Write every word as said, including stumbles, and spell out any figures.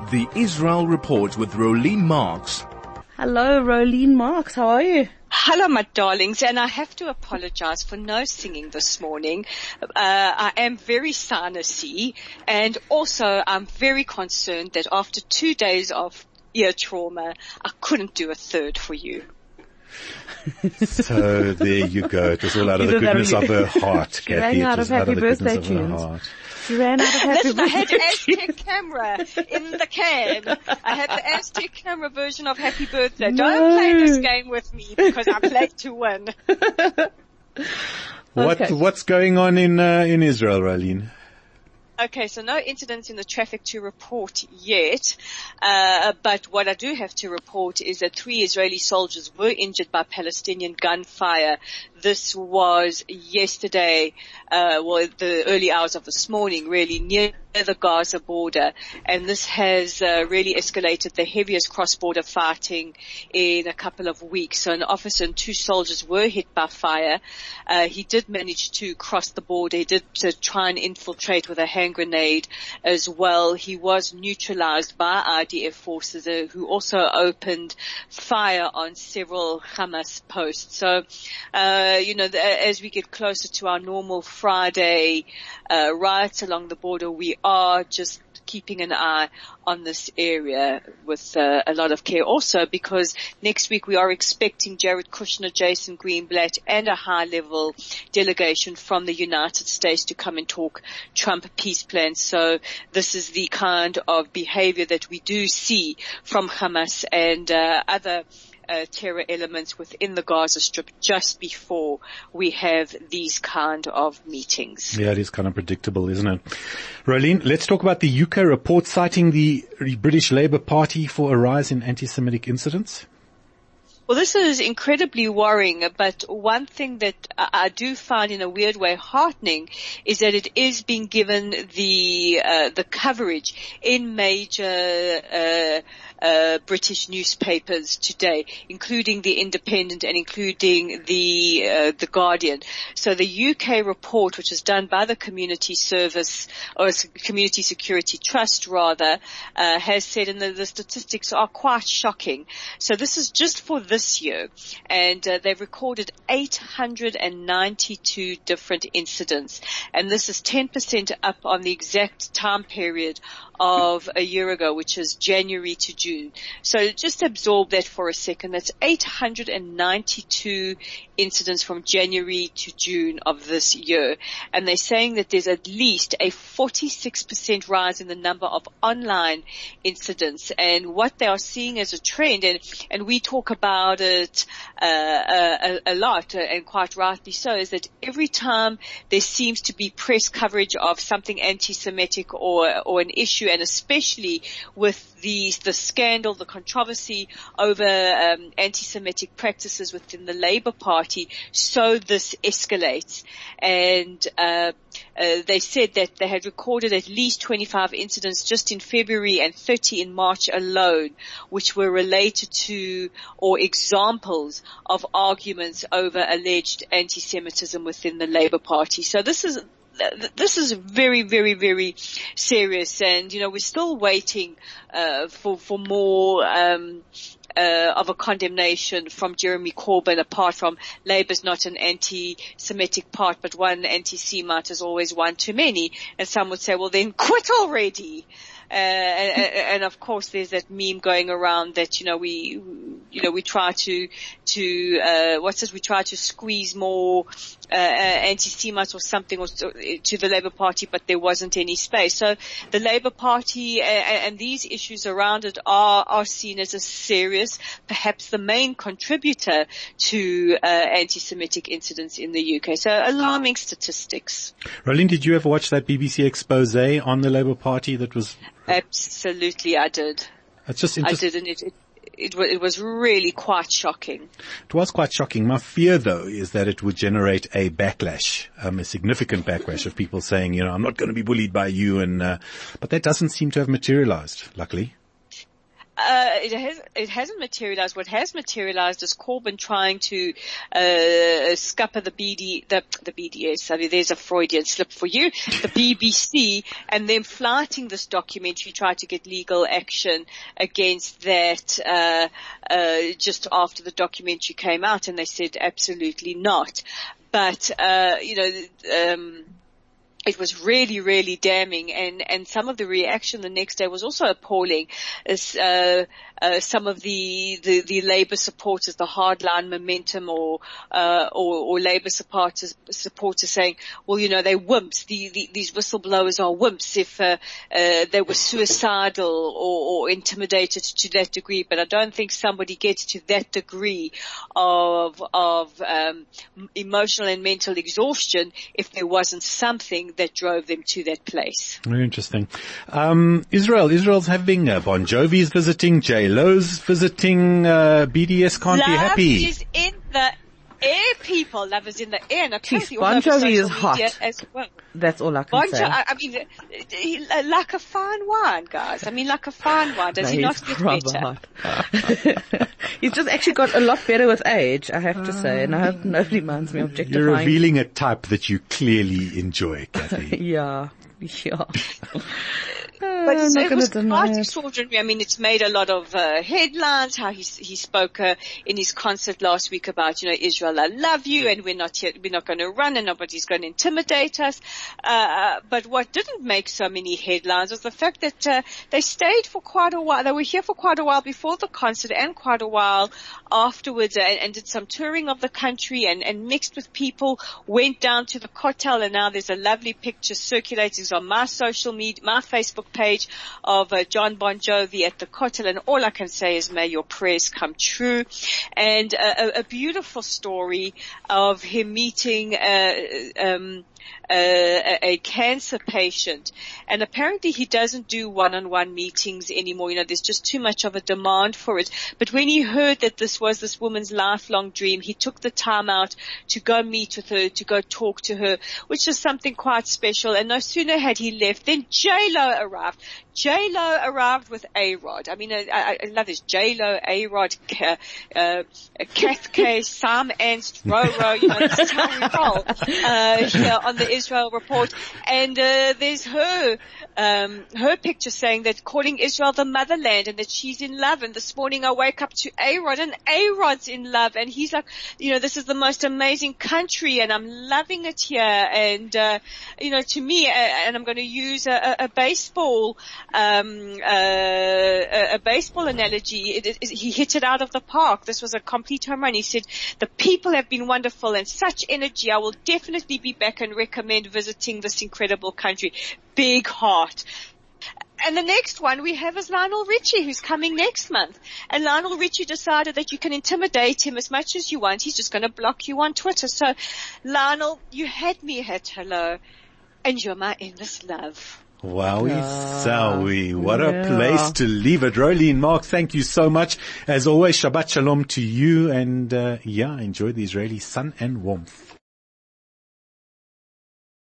The Israel Report with Rolene Marks. Hello, Rolene Marks. How are you? Hello, my darlings, and I have to apologize for no singing this morning. Uh, I am very sinusy, and also I'm very concerned that after two days of ear trauma, I couldn't do a third for you. So there you go. It was all out of the goodness of her heart, Kathy. Rang out of happy birthday tunes. She ran out of happy Listen, I had Aztec camera in the can. I had the Aztec camera version of Happy Birthday. No. Don't play this game with me because I played to win. What Okay. What's going on in uh, in Israel, Rolene? Okay, so no incidents in the traffic to report yet, uh, but what I do have to report is that three Israeli soldiers were injured by Palestinian gunfire. This was yesterday, uh, well, the early hours of this morning, really, near the Gaza border, and this has uh, really escalated the heaviest cross-border fighting in a couple of weeks. So an officer and two soldiers were hit by fire. Uh, he did manage to cross the border. He did uh, try and infiltrate with a hand grenade as well. He was neutralized by I D F forces uh, who also opened fire on several Hamas posts. So, uh, you know, the, as we get closer to our normal Friday uh, riots along the border, we are just keeping an eye on this area with uh, a lot of care also, because next week we are expecting Jared Kushner, Jason Greenblatt, and a high-level delegation from the United States to come and talk Trump peace plans. So this is the kind of behavior that we do see from Hamas and uh, other Uh, terror elements within the Gaza Strip just before we have these kind of meetings. Yeah, it is kind of predictable, isn't it? Rolene, let's talk about the U K report citing the British Labour Party for a rise in anti-Semitic incidents. Well, this is incredibly worrying, but one thing that I do find in a weird way heartening is that it is being given the uh, the coverage in major uh, uh British newspapers today, including The Independent and including the uh, the Guardian. So the U K report, which is done by the Community Service or Community Security Trust rather, uh, has said, and the, the statistics are quite shocking. So this is just for this this year, and uh, they've recorded eight hundred ninety-two different incidents, and this is ten percent up on the exact time period of a year ago, which is January to June. So just absorb that for a second. That's eight hundred ninety-two incidents from January to June of this year. And they're saying that there's at least a forty-six percent rise in the number of online incidents. And what they are seeing as a trend, and, and we talk about it uh, a, a lot, uh, and quite rightly so, is that every time there seems to be press coverage of something anti-Semitic or, or an issue, and especially with the, the scandal, the controversy over um, anti-Semitic practices within the Labour Party, so this escalates. And uh, uh, they said that they had recorded at least twenty-five incidents just in February and thirty in March alone, which were related to or examples of arguments over alleged anti-Semitism within the Labour Party. So this is This is very, very, very serious, and you know we're still waiting uh, for for more um, uh, of a condemnation from Jeremy Corbyn. Apart from Labour's not an anti-Semitic part, but one anti-Semite is always one too many. And some would say, well, then quit already. Uh, and, and of course, there's that meme going around that you know we, you know, we try to to uh, what's it? We try to squeeze more uh, anti-Semites or something or to the Labour Party, but there wasn't any space. So the Labour Party uh, and these issues around it are are seen as a serious, perhaps the main contributor to uh, anti-Semitic incidents in the U K. So alarming statistics. Rolene, did you ever watch that B B C expose on the Labour Party that was? Absolutely, I did. It's just I did, and it, it, it, it was really quite shocking. It was quite shocking. My fear, though, is that it would generate a backlash, um, a significant backlash of people saying, you know, I'm not going to be bullied by you, and uh, but that doesn't seem to have materialized, luckily. Uh, it has, it hasn't materialized. What has materialized is Corbyn trying to, uh, scupper the B D, the, the B D S. I mean, there's a Freudian slip for you. The B B C, and then flighting this documentary, try to get legal action against that, uh, uh, just after the documentary came out, and they said absolutely not. But, uh, you know, um, it was really, really damning, and, and some of the reaction the next day was also appalling. As, uh, uh, some of the, the, the Labour supporters, the hardline Momentum or, uh, or, or Labour supporters, supporters saying, well, you know, they're wimps. The, the, these whistleblowers are wimps if, uh, uh, they were suicidal or, or intimidated to that degree. But I don't think somebody gets to that degree of, of, um, emotional and mental exhaustion if there wasn't something that drove them to that place. Very interesting. Um, Israel, Israel's having uh, Bon Jovi's visiting, J Lo's visiting, uh, B D S can't Love be happy. is in the air, people. Love is in the air. And Jeez, Bon Jovi is hot. As well. That's all I can Bon say. Jo- I, I mean, he, like a fine wine, guys. I mean, like a fine wine. Does No, he not he's get better? hot. He's just actually got a lot better with age, I have to say, and I hope nobody minds me objectifying. You're revealing a type that you clearly enjoy, Kathy. Yeah, yeah. But I'm so not it going was to deny quite it. extraordinary. I mean, it's made a lot of uh, headlines. How he he spoke uh, in his concert last week about, you know, Israel, I love you, and we're not here, we're not going to run, and nobody's going to intimidate us. Uh, but what didn't make so many headlines was the fact that uh, they stayed for quite a while. They were here for quite a while before the concert and quite a while afterwards, and, and did some touring of the country and, and mixed with people. Went down to the Kotel, and now there's a lovely picture circulating on my social media, my Facebook page of uh, John Bon Jovi at the Kotel, and all I can say is may your prayers come true. And uh, a, a beautiful story of him meeting uh, um Uh, a, a cancer patient, and apparently he doesn't do one-on-one meetings anymore. You know, there's just too much of a demand for it. But when he heard that this was this woman's lifelong dream, he took the time out to go meet with her, to go talk to her, which is something quite special. And no sooner had he left than J-Lo arrived. J-Lo arrived with A-Rod. I mean, I, I love this. J-Lo, A-Rod, uh, uh, Kath K, Sam Ernst, Roro, you know, this is how we roll, uh, here on the Israel Report. And, uh, there's her, um, her picture saying that calling Israel the motherland and that she's in love. And this morning I wake up to A-Rod, and A-Rod's in love. And he's like, you know, this is the most amazing country and I'm loving it here. And, uh, you know, to me, uh, and I'm going to use a, a, a baseball, um, uh, a, a baseball analogy. It, it, he hit it out of the park. This was a complete home run. He said, the people have been wonderful and such energy. I will definitely be back and recommend visiting this incredible country. Big heart. And the next one we have is Lionel Richie, who's coming next month. And Lionel Richie decided that you can intimidate him as much as you want. He's just going to block you on Twitter. So, Lionel, you had me at hello, and you're my endless love. Wowie Yeah. zowie. What a Yeah. place to leave it. Rolene, Mark, thank you so much. As always, Shabbat Shalom to you, and uh, yeah, enjoy the Israeli sun and warmth.